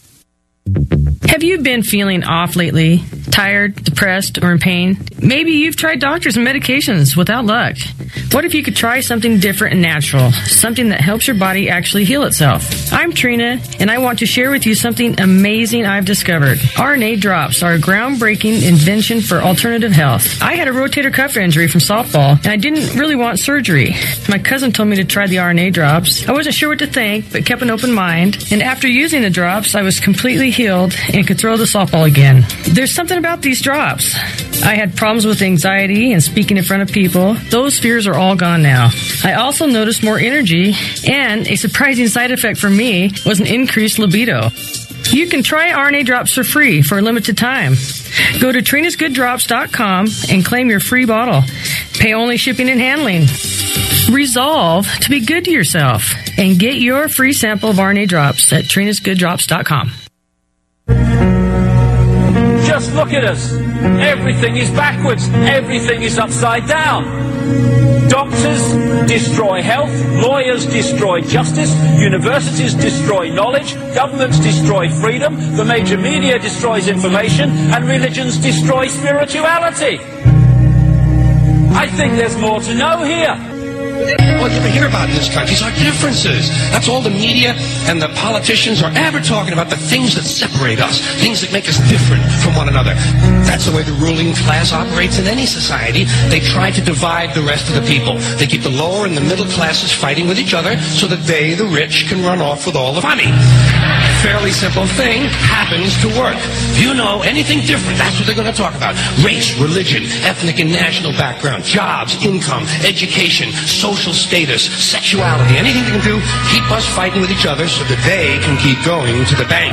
Have you been feeling off lately? Tired, depressed, or in pain? Maybe you've tried doctors and medications without luck. What if you could try something different and natural? Something that helps your body actually heal itself. I'm Trina, and I want to share with you something amazing I've discovered. R N A drops are a groundbreaking invention for alternative health. I had a rotator cuff injury from softball, and I didn't really want surgery. My cousin told me to try the R N A drops. I wasn't sure what to think, but kept an open mind. And after using the drops, I was completely healed and could throw the softball again. There's something about these drops. I had problems with anxiety and speaking in front of people. Those fears are all gone now. I also noticed more energy, and a surprising side effect for me was an increased libido. You can try R N A drops for free for a limited time. Go to trinas good drops dot com and claim your free bottle. Pay only shipping and handling. Resolve to be good to yourself and get your free sample of R N A drops at trinas good drops dot com. Just look at us. Everything is backwards. Everything is upside down. Doctors destroy health. Lawyers destroy justice. Universities destroy knowledge. Governments destroy freedom. The major media destroys information. And religions destroy spirituality. I think there's more to know here. All you ever hear about in this country is our differences. That's all the media and the politicians are ever talking about, the things that separate us, things that make us different from one another. That's the way the ruling class operates in any society. They try to divide the rest of the people. They keep the lower and the middle classes fighting with each other so that they, the rich, can run off with all the money. Fairly simple thing happens to work. If you know anything different, that's what they're going to talk about. Race, religion, ethnic and national background, jobs, income, education, social status, sexuality, anything they can do, keep us fighting with each other so that they can keep going to the bank.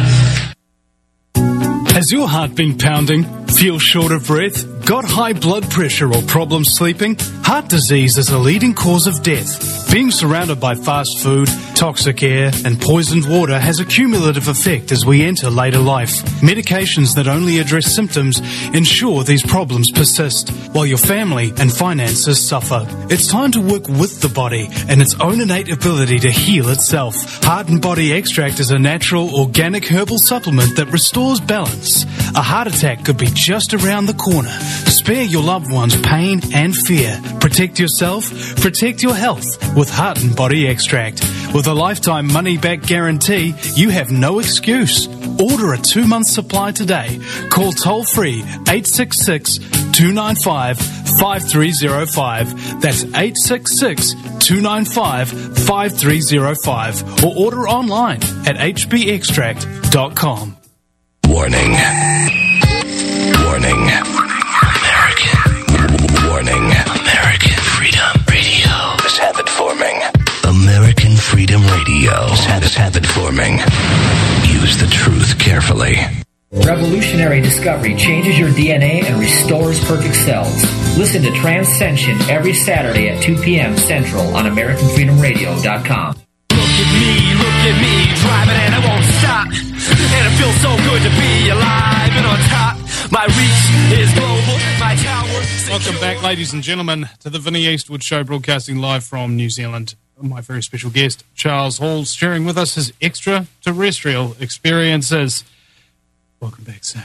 Has your heart been pounding? Feel short of breath? Got high blood pressure or problems sleeping? Heart disease is a leading cause of death. Being surrounded by fast food, toxic air, and poisoned water has a cumulative effect as we enter later life. Medications that only address symptoms ensure these problems persist, while your family and finances suffer. It's time to work with the body and its own innate ability to heal itself. Heart and Body Extract is a natural, organic herbal supplement that restores balance. A heart attack could be just around the corner. Spare your loved ones pain and fear. Protect yourself, protect your health with Heart and Body Extract. With a lifetime money-back guarantee, you have no excuse. Order a two-month supply today. Call toll-free eight six six, two nine five, five three zero five. That's eight six six, two nine five, five three zero five. Or order online at h b extract dot com. Warning. Warning. American. Warning. American Freedom Radio is habit forming. American Freedom Radio is habit forming. Use the truth carefully. Revolutionary discovery changes your D N A and restores perfect cells. Listen to Transcension every Saturday at two p.m. Central on American Freedom Radio dot com. Look at me, look at me, driving and I won't stop. And it feels so good to be alive and on top. My reach is global, my tower. Welcome back, ladies and gentlemen, to the Vinnie Eastwood Show, broadcasting live from New Zealand. My very special guest, Charles Hall, sharing with us his extraterrestrial experiences. Welcome back, sir.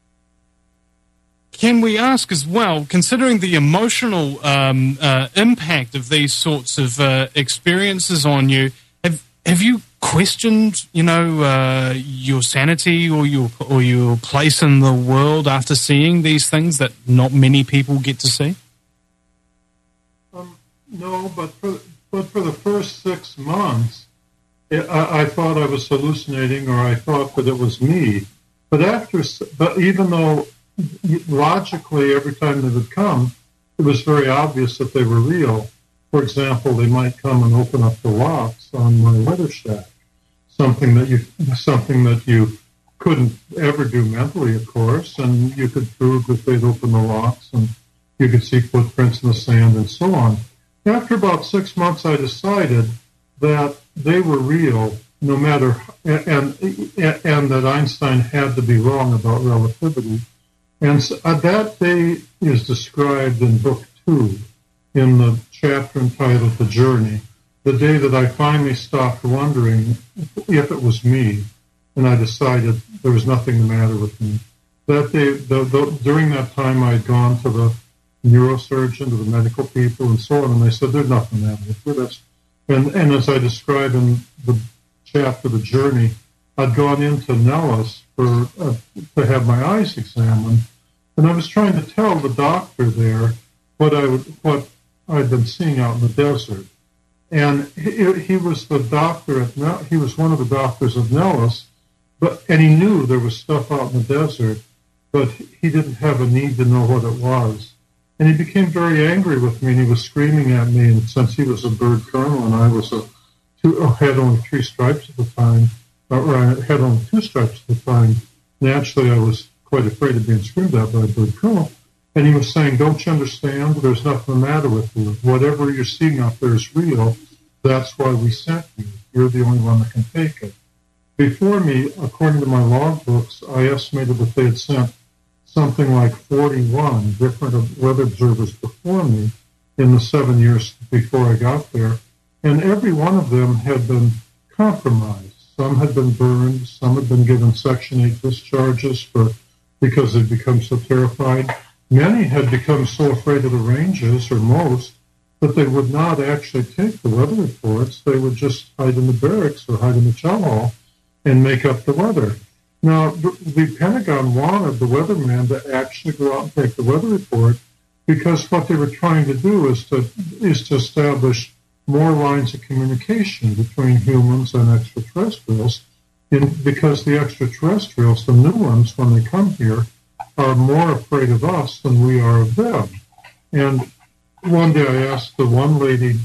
Can we ask as well, considering the emotional um, uh, impact of these sorts of uh, experiences on you, have have you questioned, you know, uh, your sanity or your or your place in the world after seeing these things that not many people get to see? Um, no, but for but for the first six months, it, I, I thought I was hallucinating, or I thought that it was me. But after, but even though logically every time they would come, it was very obvious that they were real. For example, they might come and open up the locks on my weather shack, something that you something that you couldn't ever do mentally, of course, and you could prove that they'd open the locks, and you could see footprints in the sand and so on. After about six months, I decided that they were real, no matter, and and, and that Einstein had to be wrong about relativity. And so, uh, that day is described in Book Two, in the chapter entitled The Journey, the day that I finally stopped wondering if it was me, and I decided there was nothing the matter with me. That day, the, the, during that time, I had gone to the neurosurgeon, to the medical people, and so on, and they said, there's nothing the matter with you. And, and as I describe in the chapter The Journey, I'd gone into Nellis for uh, to have my eyes examined, and I was trying to tell the doctor there what I would, what I'd been seeing out in the desert. And he, he was the doctor at Nell, he was one of the doctors of Nellis, but and he knew there was stuff out in the desert, but he didn't have a need to know what it was. And he became very angry with me, and he was screaming at me. And since he was a bird colonel and I was a two, had only three stripes at the time, or I had only two stripes at the time, naturally I was quite afraid of being screamed at by a bird colonel. And he was saying, don't you understand? There's nothing the matter with you. Whatever you're seeing out there is real. That's why we sent you. You're the only one that can take it. Before me, according to my logbooks, I estimated that they had sent something like forty-one different weather observers before me in the seven years before I got there. And every one of them had been compromised. Some had been burned. Some had been given Section eight discharges for because they'd become so terrified. Many had become so afraid of the ranges, or most, but they would not actually take the weather reports. They would just hide in the barracks or hide in the chow hall and make up the weather. Now, the Pentagon wanted the weatherman to actually go out and take the weather report because what they were trying to do is to is to establish more lines of communication between humans and extraterrestrials, in, because the extraterrestrials, the new ones, when they come here, are more afraid of us than we are of them. And one day I asked the one lady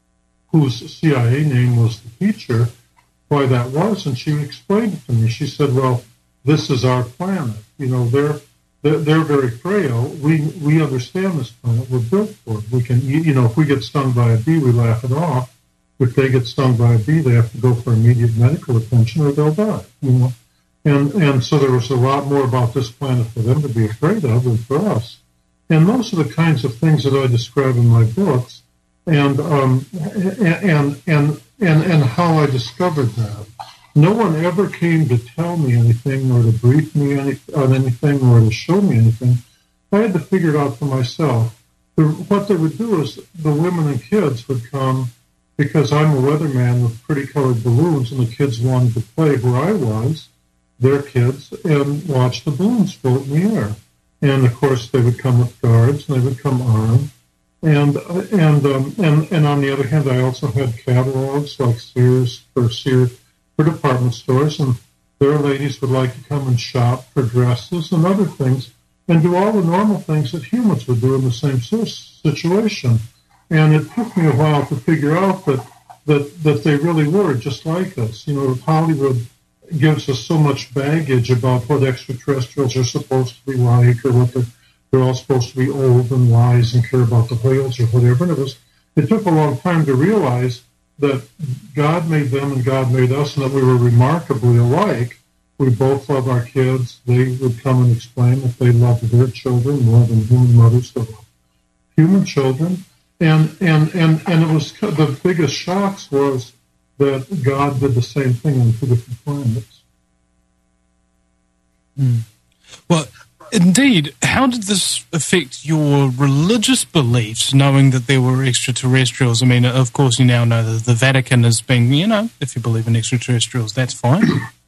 whose C I A name was the teacher why that was, and she explained it to me. She said, well, this is our planet. You know, they're they're, they're very frail. We we understand this planet. We're built for it. We can, you know, if we get stung by a bee, we laugh it off. If they get stung by a bee, they have to go for immediate medical attention or they'll die, you know. And and so there was a lot more about this planet for them to be afraid of than for us. And those are the kinds of things that I describe in my books, and um, and and and and how I discovered that. No one ever came to tell me anything, or to brief me any, on anything, or to show me anything. I had to figure it out for myself. The, what they would do is the women and kids would come, because I'm a weatherman with pretty colored balloons, and the kids wanted to play where I was, their kids, and watch the balloons float in the air. And of course, they would come with guards, and they would come armed. And and um, and and on the other hand, I also had catalogs like Sears for Sears for department stores, and their ladies would like to come and shop for dresses and other things, and do all the normal things that humans would do in the same situation. And it took me a while to figure out that that that they really were just like us. You know, Hollywood gives us so much baggage about what extraterrestrials are supposed to be like, or what they're, they're all supposed to be old and wise and care about the whales or whatever. And it was, it took a long time to realize that God made them and God made us, and that we were remarkably alike. We both love our kids. They would come and explain that they loved their children more than human mothers love human children. And, and, and, and it was, the biggest shocks was that God did the same thing on two different planets. Mm. Well, indeed, how did this affect your religious beliefs, knowing that there were extraterrestrials? I mean, of course, you now know that the Vatican has been, you know, if you believe in extraterrestrials, that's fine.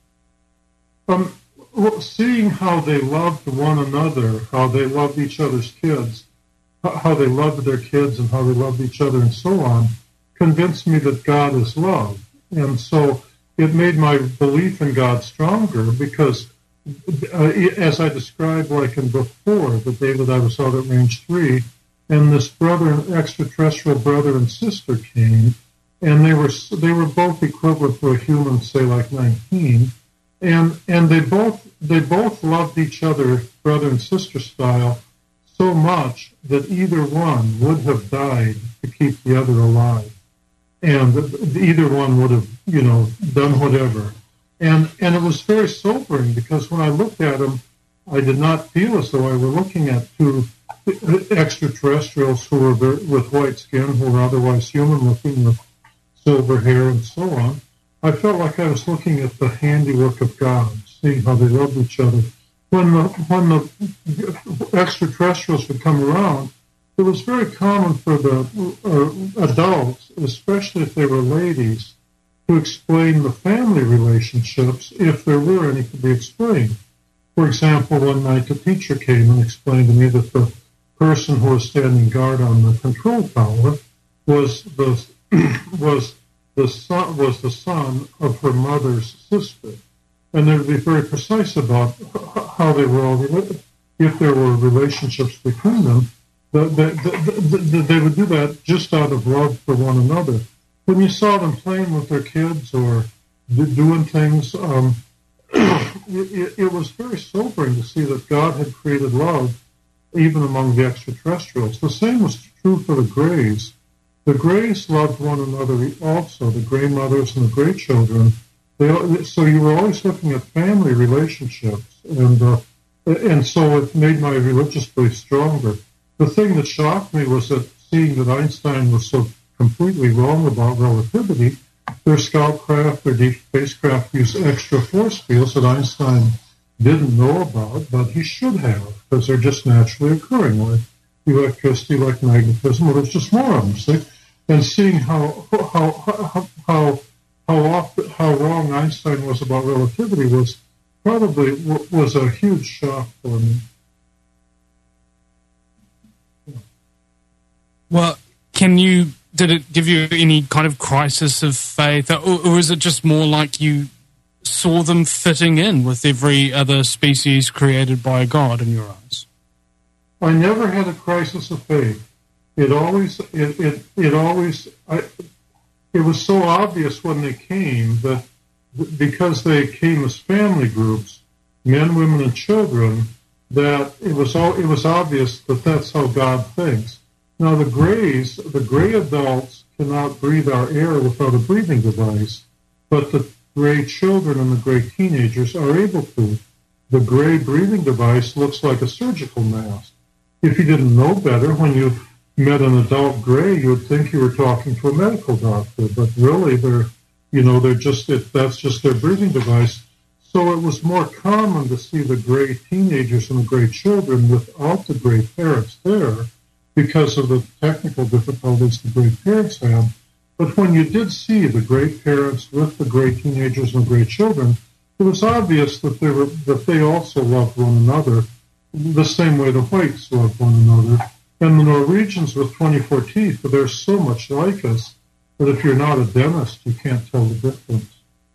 um, well, seeing how they loved one another, how they loved each other's kids, how they loved their kids and how they loved each other and so on, convinced me that God is love. And so it made my belief in God stronger, because uh, as I described, like in book four, the day that I was out at Range three, and this brother, extraterrestrial brother and sister came, and they were they were both equivalent to a human, say like nineteen, and and they both they both loved each other, brother and sister style, so much that either one would have died to keep the other alive. And either one would have, you know, done whatever. And and it was very sobering, because when I looked at them, I did not feel as though I were looking at two extraterrestrials who were very, with white skin, who were otherwise human-looking, with silver hair and so on. I felt like I was looking at the handiwork of God, seeing how they loved each other. When the, when the extraterrestrials would come around, it was very common for the uh, adults, especially if they were ladies, to explain the family relationships, if there were any to be explained. For example, one night the teacher came and explained to me that the person who was standing guard on the control tower was the was the son was the son of her mother's sister, and they would be very precise about how they were all related. If there were relationships between them, the, the, the, the, they would do that just out of love for one another. When you saw them playing with their kids or doing things, um, it, it was very sobering to see that God had created love even among the extraterrestrials. The same was true for the Greys. The Greys loved one another also, the Grey mothers and the Grey children. They, so you were always looking at family relationships, and uh, and so it made my religious belief stronger. The thing that shocked me was that seeing that Einstein was so completely wrong about relativity, their scout craft, their deep spacecraft used extra force fields that Einstein didn't know about, but he should have, because they're just naturally occurring. Like electricity, like magnetism, but it's just more of them, see? And seeing how how how how how, often, how wrong Einstein was about relativity was probably was a huge shock for me. Well, can you? Did it give you any kind of crisis of faith, or, or is it just more like you saw them fitting in with every other species created by God in your eyes? I never had a crisis of faith. It always, it, it, it always, I, it was so obvious when they came that because they came as family groups, men, women, and children, that it was all, it was obvious that that's how God thinks. Now the grays, the gray adults cannot breathe our air without a breathing device, but the gray children and the gray teenagers are able to. The gray breathing device looks like a surgical mask. If you didn't know better, when you met an adult gray, you would think you were talking to a medical doctor, but really they're, you know, they're just, it, that's just their breathing device. So it was more common to see the gray teenagers and the gray children without the gray parents there because of the technical difficulties the gray parents had. But when you did see the gray parents with the gray teenagers and the gray children, it was obvious that they were, that they also loved one another the same way the whites loved one another. And the Norwegians with twenty-four teeth, they're so much like us that if you're not a dentist, you can't tell the difference.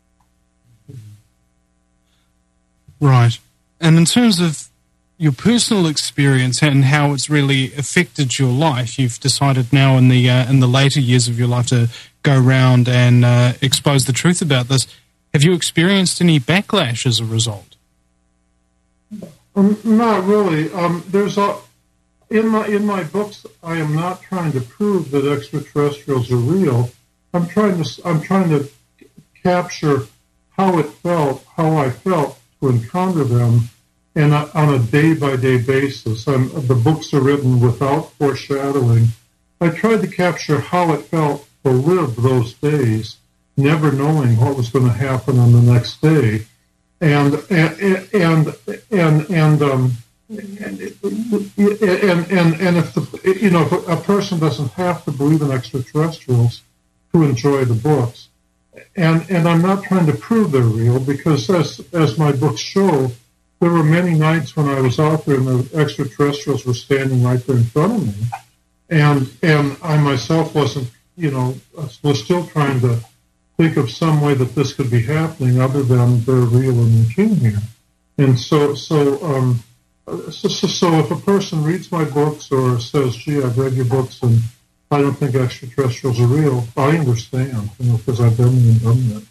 Right. And in terms of your personal experience and how it's really affected your life, you've decided now in the uh, in the later years of your life to go around and uh, expose the truth about this. Have you experienced any backlash as a result? Um, not really. Um, there's a in my in my books. I am not trying to prove that extraterrestrials are real. I'm trying to I'm trying to capture how it felt, how I felt to encounter them, and on a day-by-day basis. I'm, the books are written without foreshadowing. I tried to capture how it felt to live those days, never knowing what was going to happen on the next day, and and and and and um, and, and, and, and if the, you know, if a person doesn't have to believe in extraterrestrials to enjoy the books. And and I'm not trying to prove they're real, because as as my books show, there were many nights when I was out there and the extraterrestrials were standing right there in front of me, and and I myself wasn't, you know, was still trying to think of some way that this could be happening other than they're real and they came here. And so so um so, so so if a person reads my books or says, "Gee, I've read your books and I don't think extraterrestrials are real," I understand, you know, because I've done and done that.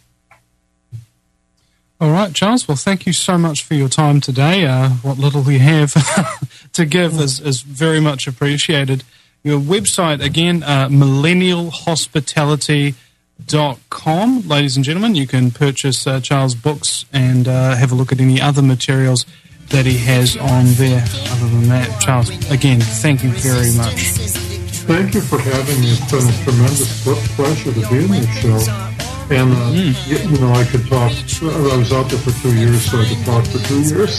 All right, Charles. Well, thank you so much for your time today. Uh, what little we have to give is, is very much appreciated. Your website, again, uh, millennial hospitality dot com. Ladies and gentlemen, you can purchase uh, Charles' books and uh, have a look at any other materials that he has on there. Other than that, Charles, again, thank you very much. Thank you for having me. It's been a tremendous pleasure to be in this show. And, uh, mm. you, you know, I could talk. I was out there for two years, so I could talk for two years.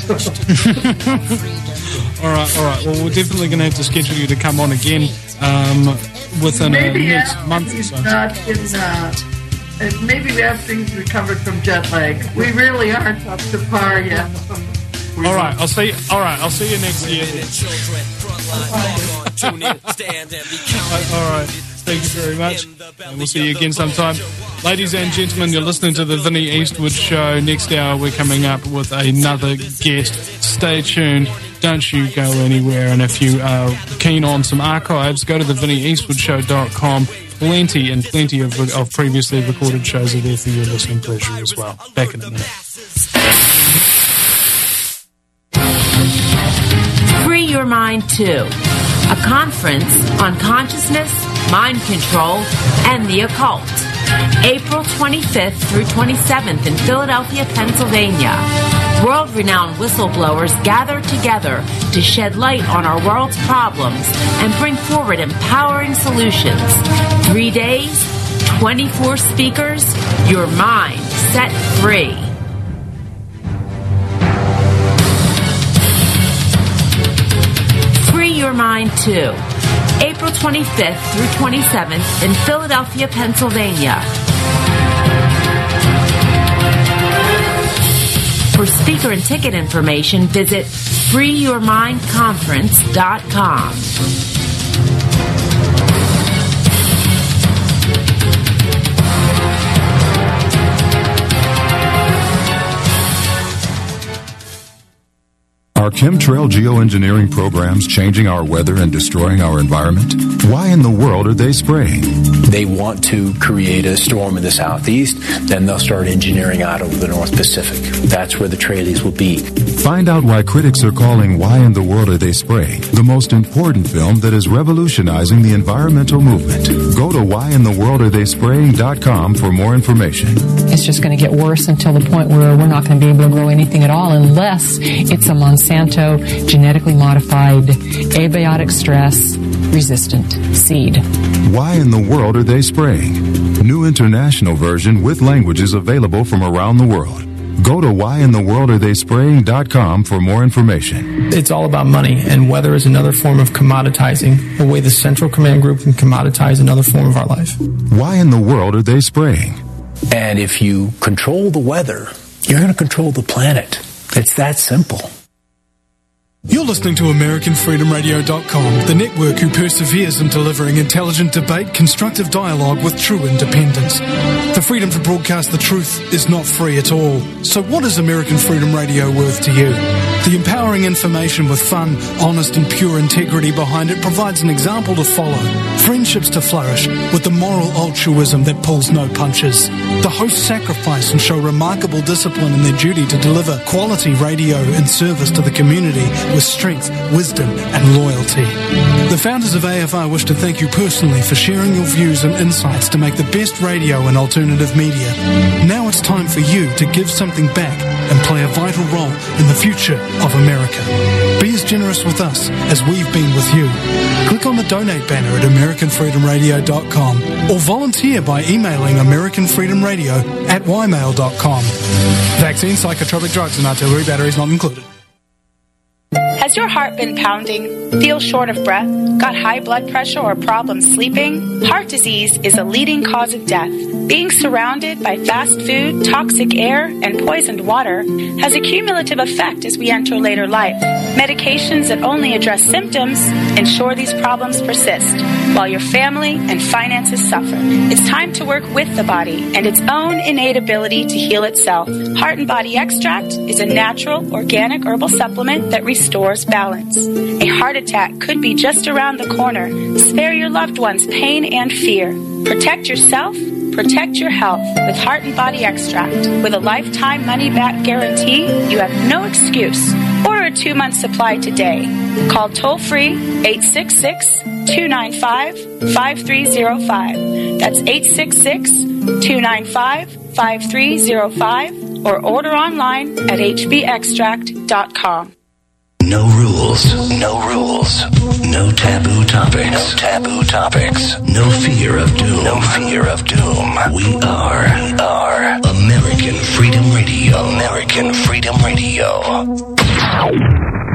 all right, all right. Well, we're definitely going to have to schedule you to come on again um, within maybe a next month or so. Not in, uh, maybe we have things recovered from jet lag. We really aren't up to par yet. All right, I'll see. All right, I'll see you next year. All right, thank you very much, and we'll see you again sometime. Ladies and gentlemen, you're listening to the Vinnie Eastwood Show. Next hour, we're coming up with another guest. Stay tuned. Don't you go anywhere. And if you are keen on some archives, go to the vinnie eastwood show dot com. Plenty and plenty of, of previously recorded shows are there for your listening pleasure as well. Back in a minute. Free Your Mind two, a conference on consciousness, mind control, and the occult. April twenty-fifth through twenty-seventh in Philadelphia, Pennsylvania. World-renowned whistleblowers gather together to shed light on our world's problems and bring forward empowering solutions. Three days, twenty-four speakers, your mind set free. Free Your Mind Mind too. April twenty-fifth through twenty-seventh in Philadelphia, Pennsylvania. For speaker and ticket information, visit free your mind conference dot com. Are chemtrail geoengineering programs changing our weather and destroying our environment? Why in the world are they spraying? They want to create a storm in the southeast, then they'll start engineering out over the North Pacific. That's where the trailies will be. Find out why critics are calling Why in the World Are They Spraying the most important film that is revolutionizing the environmental movement. Go to why in the world are they spraying dot com for more information. It's just going to get worse until the point where we're not going to be able to grow anything at all unless it's a Monsanto genetically modified, abiotic stress resistant seed. Why in the world are they spraying? New international version with languages available from around the world. Go to why in the world are they spraying dot com for more information. It's all about money, and weather is another form of commoditizing, the way the Central Command Group can commoditize another form of our life. Why in the world are they spraying? And if you control the weather, you're going to control the planet. It's that simple. You're listening to American Freedom Radio dot com, the network who perseveres in delivering intelligent debate, constructive dialogue with true independence. The freedom to broadcast the truth is not free at all. So what is American Freedom Radio worth to you? The empowering information with fun, honest and pure integrity behind it provides an example to follow, friendships to flourish, with the moral altruism that pulls no punches. The hosts sacrifice and show remarkable discipline in their duty to deliver quality radio in service to the community with strength, wisdom and loyalty. The founders of A F R wish to thank you personally for sharing your views and insights to make the best radio and alternative media. Now it's time for you to give something back and play a vital role in the future of America. Be as generous with us as we've been with you. Click on the donate banner at American Freedom Radio dot com or volunteer by emailing American Freedom Radio at y mail dot com. Vaccine, psychotropic drugs and artillery batteries not included. Has your heart been pounding? Feel short of breath? Got high blood pressure or problems sleeping? Heart disease is a leading cause of death. Being surrounded by fast food, toxic air, and poisoned water has a cumulative effect as we enter later life. Medications that only address symptoms ensure these problems persist, while your family and finances suffer. It's time to work with the body and its own innate ability to heal itself. Heart and Body Extract is a natural, organic herbal supplement that restores balance. A heart attack could be just around the corner. Spare your loved ones pain and fear. Protect yourself. Protect your health with Heart and Body Extract. With a lifetime money-back guarantee, you have no excuse. Order a two-month supply today. Call toll-free eight six six, two nine five, five three zero five. That's eight six six, two nine five, five three zero five or order online at h b extract dot com. No rules, no rules, no taboo topics, no taboo topics, no fear of doom, no fear of doom. We are, we are American Freedom Radio, American Freedom Radio.